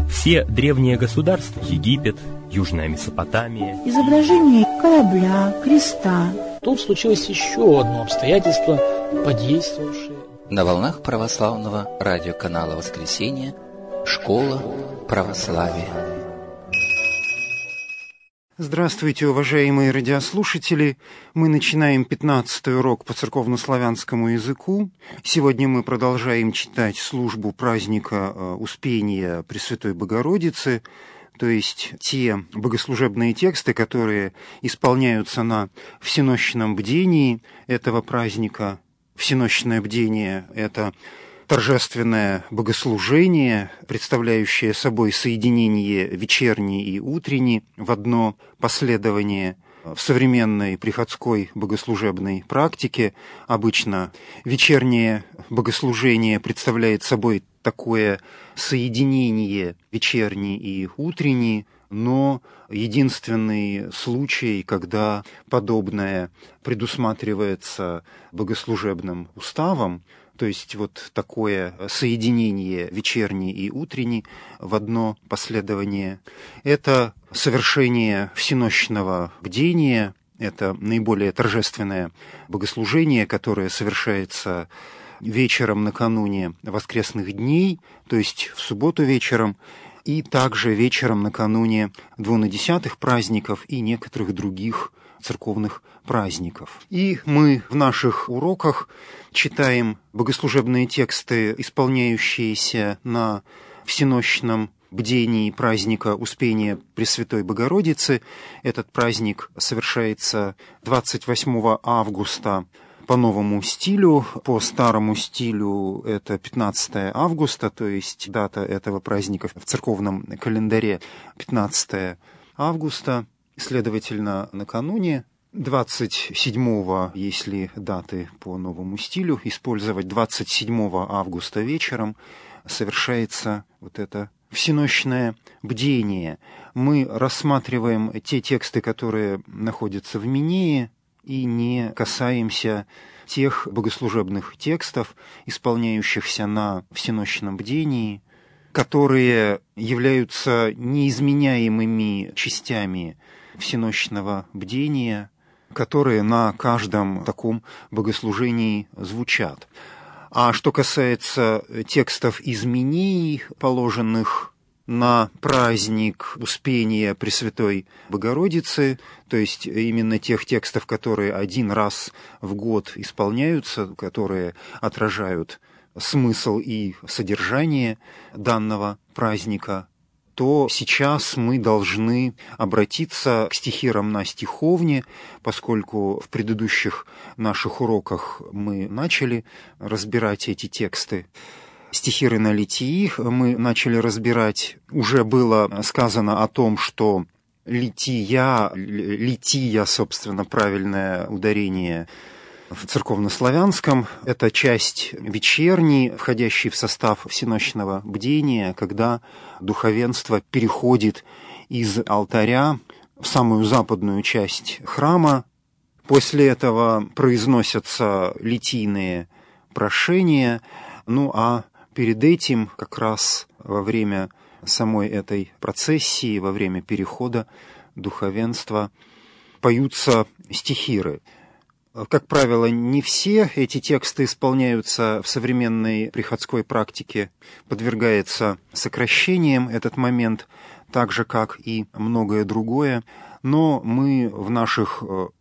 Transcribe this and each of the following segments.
Все древние государства, Египет, Южная Месопотамия, изображение корабля, креста. Тут случилось еще одно обстоятельство, подействовавшее. На волнах православного радиоканала «Воскресенье» «Школа православия». Здравствуйте, уважаемые радиослушатели! Мы начинаем 15-й урок по церковнославянскому языку. Сегодня мы продолжаем читать службу праздника Успения Пресвятой Богородицы, то есть те богослужебные тексты, которые исполняются на всенощном бдении этого праздника. Всенощное бдение – это торжественное богослужение, представляющее собой соединение вечерний и утренний в одно последование. В современной приходской богослужебной практике обычно вечернее богослужение представляет собой такое соединение вечерний и утренний, но единственный случай, когда подобное предусматривается богослужебным уставом, то есть вот такое соединение вечерний и утренний в одно последование, это совершение всенощного бдения, это наиболее торжественное богослужение, которое совершается вечером накануне воскресных дней, то есть в субботу вечером, и также вечером накануне двунадесятых праздников и некоторых других церковных праздников. И мы в наших уроках читаем богослужебные тексты, исполняющиеся на всенощном бдении праздника Успения Пресвятой Богородицы. Этот праздник совершается 28 августа по новому стилю, по старому стилю это 15 августа, то есть дата этого праздника в церковном календаре 15 августа, следовательно, накануне 27-го, если даты по новому стилю использовать, 27 августа вечером совершается вот это всенощное бдение. Мы рассматриваем те тексты, которые находятся в Минее, и не касаемся тех богослужебных текстов, исполняющихся на всенощном бдении, которые являются неизменяемыми частями всенощного бдения, которые на каждом таком богослужении звучат. А что касается текстов из Минеи, положенных на праздник Успения Пресвятой Богородицы, то есть именно тех текстов, которые один раз в год исполняются, которые отражают смысл и содержание данного праздника, то сейчас мы должны обратиться к стихирам на стиховне, поскольку в предыдущих наших уроках мы начали разбирать эти тексты. Стихиры на литии мы начали разбирать. Уже было сказано о том, что лития, собственно, правильное ударение в церковнославянском, это часть вечерней, входящей в состав всенощного бдения, когда духовенство переходит из алтаря в самую западную часть храма. После этого произносятся литийные прошения, а перед этим, как раз во время самой этой процессии, во время перехода духовенства, поются стихиры. Как правило, не все эти тексты исполняются в современной приходской практике, подвергается сокращениям этот момент, так же, как и многое другое, но мы в наших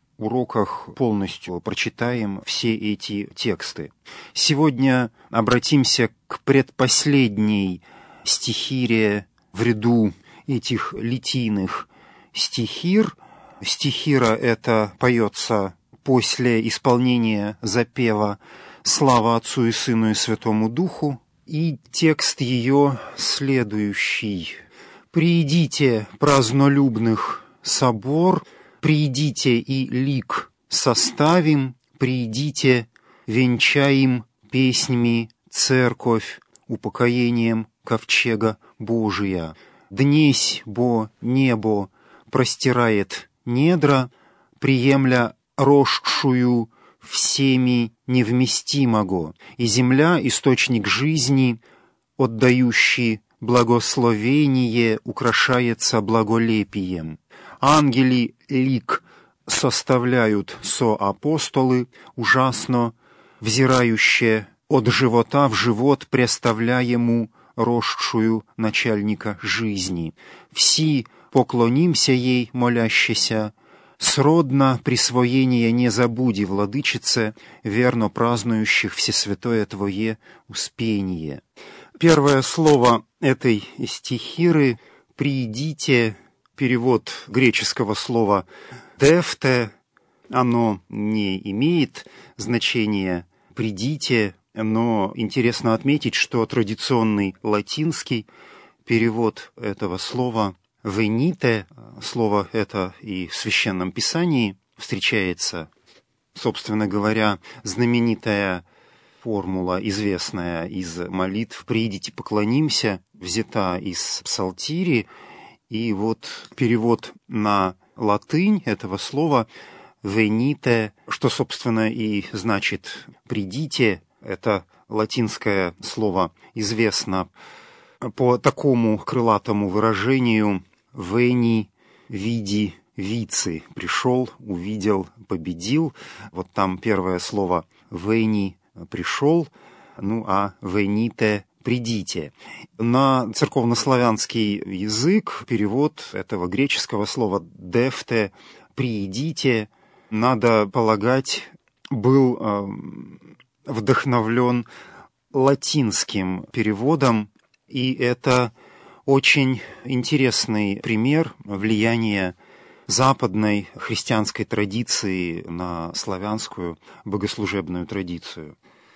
уроках полностью прочитаем все эти тексты. Сегодня обратимся к предпоследней стихире в ряду этих литийных стихир. Стихира эта поется после исполнения запева «Слава Отцу и Сыну и Святому Духу», и текст ее следующий. «Приидите, празднолюбных, собор, приидите и лик составим, приидите, венчаем песнями церковь упокоением ковчега Божия. Днесь, бо небо простирает недра, приемля росшую всеми невместимого, и земля, источник жизни, отдающий благословение украшается благолепием. Ангели лик составляют со апостолы, ужасно взирающие от живота в живот, представляему росшую начальника жизни. Все поклонимся ей, молящися, сродно присвоение не забуди, владычице, верно празднующих всесвятое Твое успение. Первое слово этой стихиры «приидите», перевод греческого слова «дефте», оно не имеет значения «придите», но интересно отметить, что традиционный латинский перевод этого слова «venite», слово это и в Священном Писании встречается, собственно говоря, знаменитая формула, известная из молитв «Придите, поклонимся», взята из Псалтири, и вот перевод на латынь этого слова «venite», что, собственно, и значит «придите», это латинское слово известно по такому крылатому выражению «veni, vidi, vici», пришел, увидел, победил. Вот там первое слово «veni» пришел, ну а «venite» «придите». На церковнославянский язык перевод этого греческого слова «defte» «приидите», надо полагать, был вдохновлен латинским переводом, и это очень интересный пример влияния западной христианской традиции на славянскую богослужебную традицию.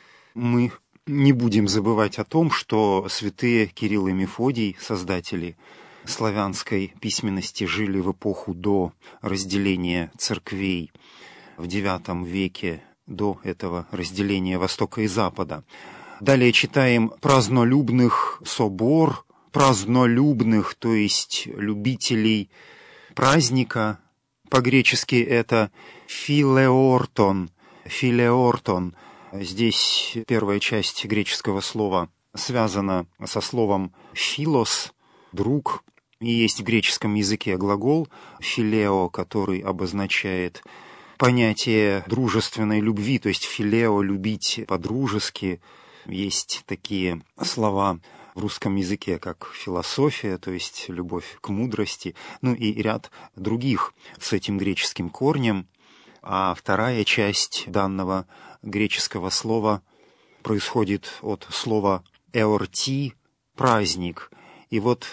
Мы не будем забывать о том, что святые Кирилл и Мефодий, создатели славянской письменности, жили в эпоху до разделения церквей в IX веке, до этого разделения Востока и Запада. Далее читаем празднолюбных собор, празднолюбных, то есть любителей праздника. По-гречески это филеортон. Филеортон. Здесь первая часть греческого слова связана со словом филос, друг. И есть в греческом языке глагол филео, который обозначает понятие дружественной любви, то есть филео — любить по-дружески. Есть такие слова в русском языке, как философия, то есть любовь к мудрости, ну и ряд других с этим греческим корнем. А вторая часть данного греческого слова происходит от слова «эорти» — праздник. И вот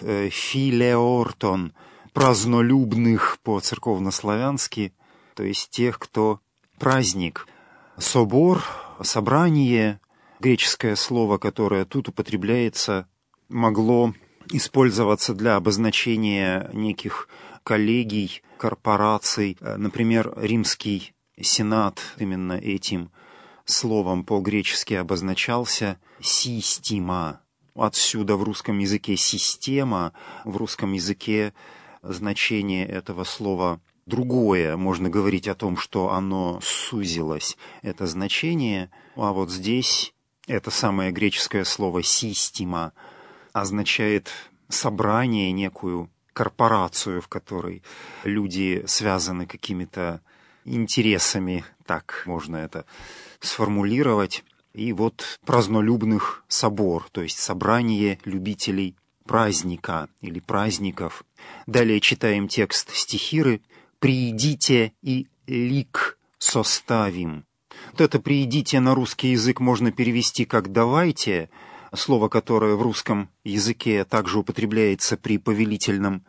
«филеортон» — празднолюбных по-церковнославянски, то есть тех, кто праздник. Собор, собрание, греческое слово, которое тут употребляется, могло использоваться для обозначения неких коллегий, корпораций. Например, Римский Сенат именно этим словом по-гречески обозначался «система». Отсюда в русском языке «система», в русском языке значение этого слова другое. Можно говорить о том, что оно сузилось, это значение. А вот здесь это самое греческое слово «система» означает собрание, некую корпорацию, в которой люди связаны какими-то интересами, так можно это сформулировать. И вот празднолюбных собор, то есть собрание любителей праздника или праздников. Далее читаем текст стихиры «Приидите и лик составим». Вот это «приидите» на русский язык можно перевести как «давайте», слово, которое в русском языке также употребляется при повелительном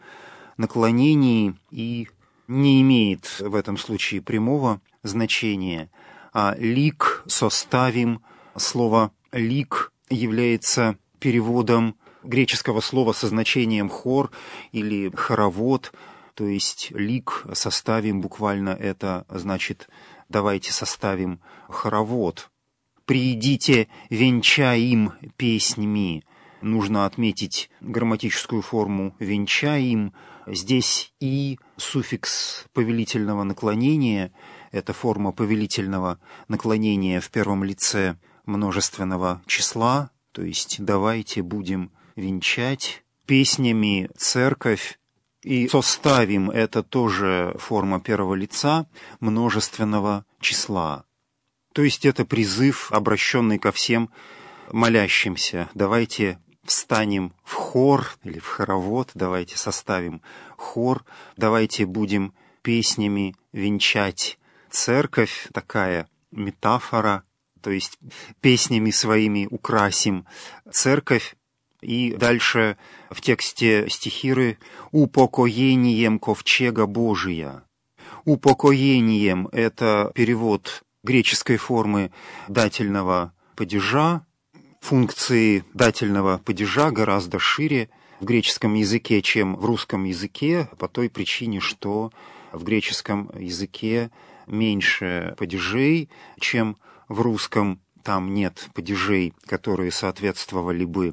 наклонении и не имеет в этом случае прямого значения. А «лик составим», слово «лик» является переводом греческого слова со значением «хор» или «хоровод», то есть «лик составим» буквально это значит «давайте составим хоровод». «Приидите, венчаим песнями». Нужно отметить грамматическую форму «венчаим». Здесь «и» суффикс повелительного наклонения. Это форма повелительного наклонения в первом лице множественного числа. То есть «давайте будем венчать, песнями церковь, и составим — это тоже форма первого лица множественного числа. То есть это призыв, обращенный ко всем молящимся. Давайте встанем в хор или в хоровод, давайте составим хор, давайте будем песнями венчать церковь, такая метафора, то есть песнями своими украсим церковь. И дальше в тексте стихиры «упокоением ковчега Божия». «Упокоением» — это перевод греческой формы дательного падежа. Функции дательного падежа гораздо шире в греческом языке, чем в русском языке, по той причине, что в греческом языке меньше падежей, чем в русском. Там нет падежей, которые соответствовали бы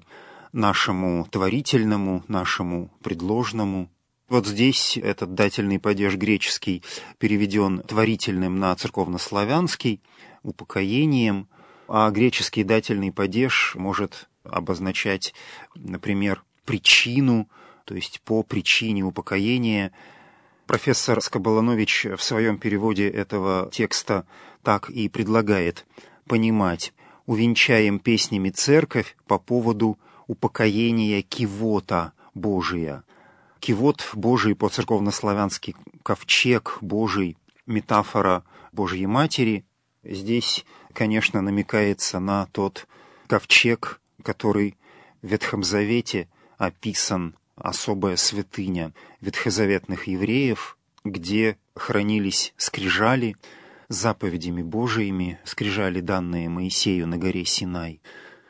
нашему творительному, нашему предложному. Вот здесь этот дательный падеж греческий переведен творительным на церковнославянский, упокоением, а греческий дательный падеж может обозначать, например, причину, то есть по причине упокоения. Профессор Скоболанович в своем переводе этого текста так и предлагает понимать: «Увенчаем песнями церковь по поводу упокоения кивота Божия». Кивот Божий по-церковнославянски ковчег Божий, метафора Божьей Матери. Здесь, конечно, намекается на тот ковчег, который в Ветхом Завете описан, особая святыня ветхозаветных евреев, где хранились скрижали с заповедями Божиими, скрижали, данные Моисею на горе Синай.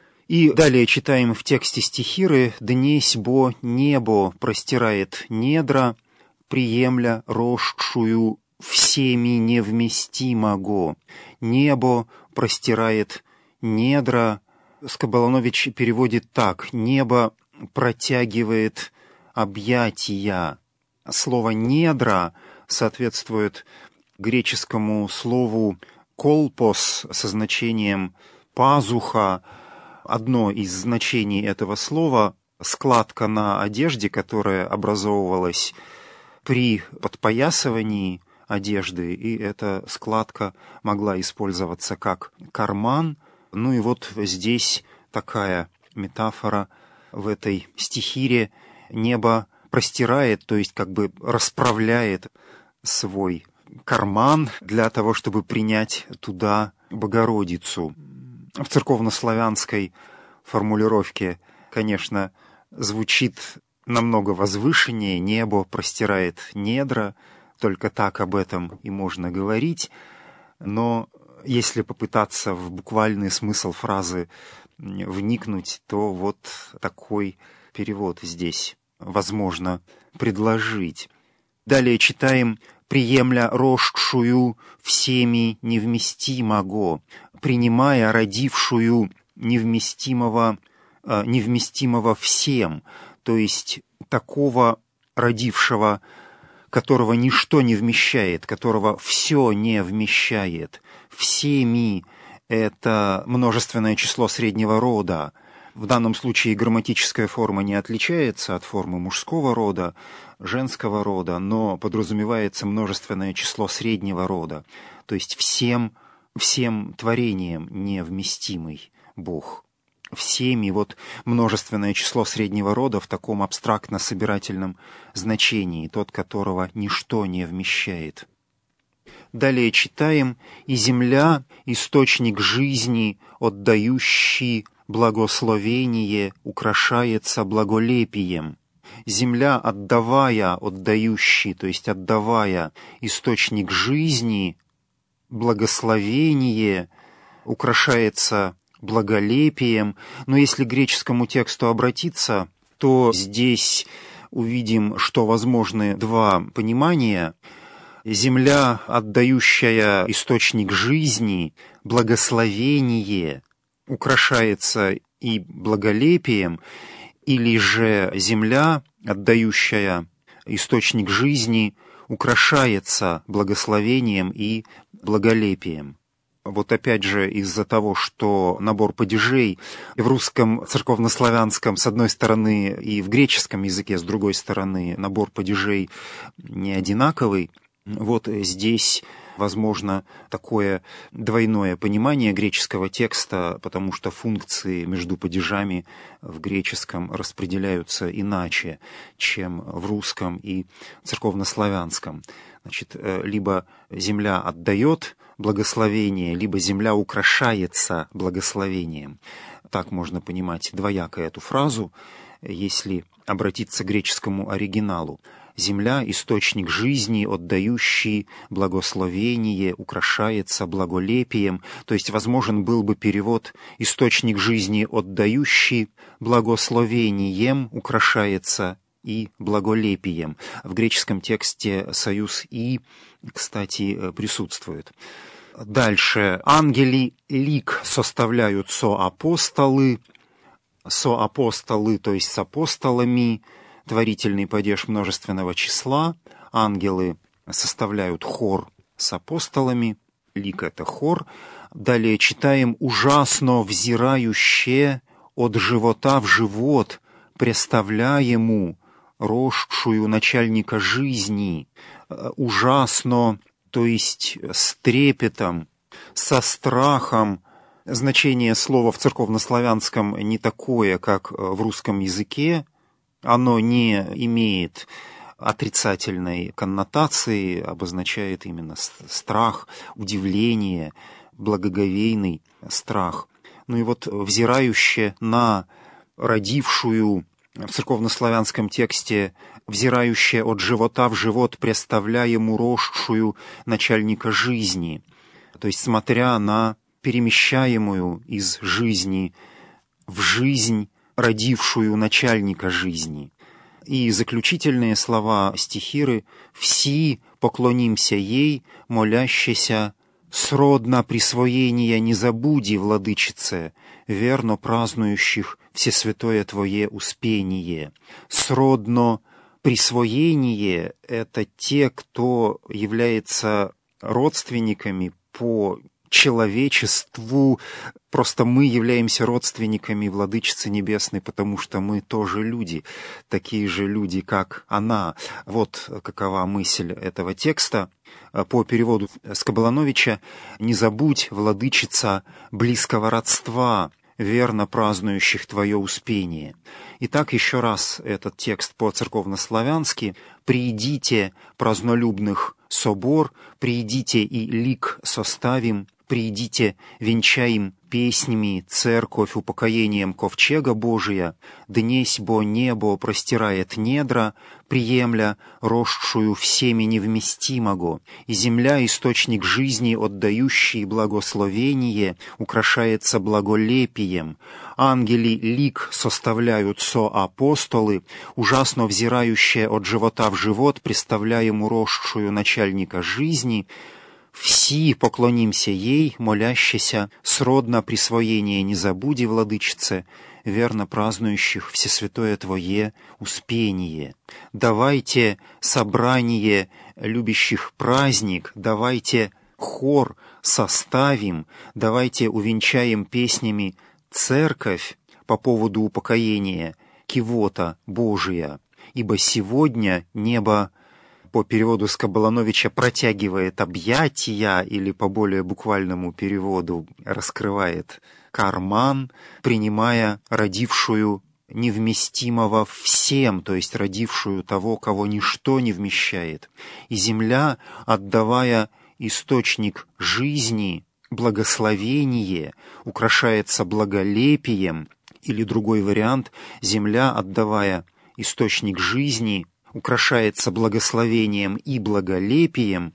И далее читаем в тексте стихиры: «Днесь бо небо простирает недра, приемля росшую всеми невместимого». Небо простирает недра. Скоболанович переводит так: небо протягивает объятия. Слово «недра» соответствует греческому слову «колпос» со значением «пазуха». Одно из значений этого слова — складка на одежде, которая образовывалась при подпоясывании одежды, и эта складка могла использоваться как карман. Ну и вот здесь такая метафора в этой стихире: небо простирает, то есть как бы расправляет свой карман для того, чтобы принять туда Богородицу. В церковнославянской формулировке, конечно, звучит намного возвышеннее: небо простирает недра, только так об этом и можно говорить. Но если попытаться в буквальный смысл фразы вникнуть, то вот такой перевод здесь возможно предложить. Далее читаем: «Приемля росшую всеми невместимого», принимая родившую невместимого всем, то есть такого родившего, которого ничто не вмещает, которого все не вмещает. Всеми — это множественное число среднего рода. В данном случае грамматическая форма не отличается от формы мужского рода, женского рода, но подразумевается множественное число среднего рода, то есть всем творением невместимый Бог. Всеми — вот множественное число среднего рода в таком абстрактно-собирательном значении, тот, которого ничто не вмещает. Далее читаем: «И земля, источник жизни, отдающий благословение, украшается благолепием». Земля, отдающий, то есть отдавая источник жизни, благословение, украшается благолепием. Но если к греческому тексту обратиться, то здесь увидим, что возможны два понимания. Земля, отдающая источник жизни, благословение, украшается и благолепием, или же земля, отдающая источник жизни, украшается благословением и благолепием. вот опять же из-за того, что набор падежей в русском церковнославянском с одной стороны и в греческом языке с другой стороны набор падежей не одинаковый, вот здесь возможно такое двойное понимание греческого текста, потому что функции между падежами в греческом распределяются иначе, чем в русском и церковнославянском. Значит, либо земля отдает благословение, либо земля украшается благословением. Так можно понимать двояко эту фразу, если обратиться к греческому оригиналу. Земля — источник жизни, отдающий благословение, украшается благолепием. То есть возможен был бы перевод «источник жизни, отдающий благословением, украшается и благолепием». В греческом тексте союз «и», кстати, присутствует. Дальше. «Ангели лик составляют соапостолы». Соапостолы, то есть с апостолами, творительный падеж множественного числа. Ангелы составляют хор с апостолами. Лик — это хор. Далее читаем «ужасно взирающее от живота в живот, преставляему росшую начальника жизни». Ужасно, то есть с трепетом, со страхом. Значение слова в церковнославянском не такое, как в русском языке. Оно не имеет отрицательной коннотации, обозначает именно страх, удивление, благоговейный страх. Ну и вот взирающее на родившую, в церковнославянском тексте взирающее от живота в живот, преставляему росшую начальника жизни, то есть смотря на перемещаемую из жизни в жизнь родившую начальника жизни. И заключительные слова стихиры «Все поклонимся ей, молящеся, сродно присвоения не забуди, владычице, верно празднующих всесвятое Твое успение». Сродно присвоение — это те, кто является родственниками по человечеству. Просто мы являемся родственниками Владычицы Небесной, потому что мы тоже люди, такие же люди, как она. Вот какова мысль этого текста. По переводу Скобелановича: «Не забудь, Владычица, близкого родства, верно празднующих Твое успение». Итак, еще раз этот текст по-церковнославянски: «Приидите, празднолюбных, собор, приидите и лик составим, приидите, венчаем песнями церковь упокоением ковчега Божия, днесь бо небо простирает недра, приемля росшую всеми невместимого, и земля, источник жизни, отдающий благословение, украшается благолепием. Ангели лик составляют соапостолы, ужасно взирающие от живота в живот, представляем росшую начальника жизни. Все поклонимся ей, молящейся, сродно присвоение не забуди, владычице, верно празднующих всесвятое Твое успение. Давайте собрание любящих праздник, давайте хор составим, давайте увенчаем песнями церковь по поводу упокоения кивота Божия, ибо сегодня небо, по переводу Скобелановича, протягивает объятия, или по более буквальному переводу раскрывает карман, принимая родившую невместимого всем, то есть родившую того, кого ничто не вмещает. И земля, отдавая источник жизни, благословение, украшается благолепием, или другой вариант: земля, отдавая источник жизни, украшается благословением и благолепием.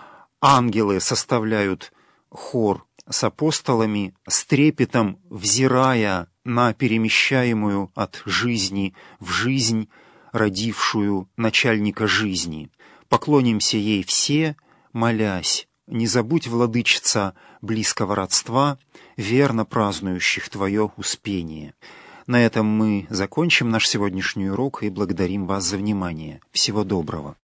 Ангелы составляют хор с апостолами, с трепетом взирая на перемещаемую от жизни в жизнь родившую начальника жизни. Поклонимся ей все, молясь: не забудь, владычица, близкого родства, верно празднующих Твое успение. На этом мы закончим наш сегодняшний урок и благодарим вас за внимание. Всего доброго.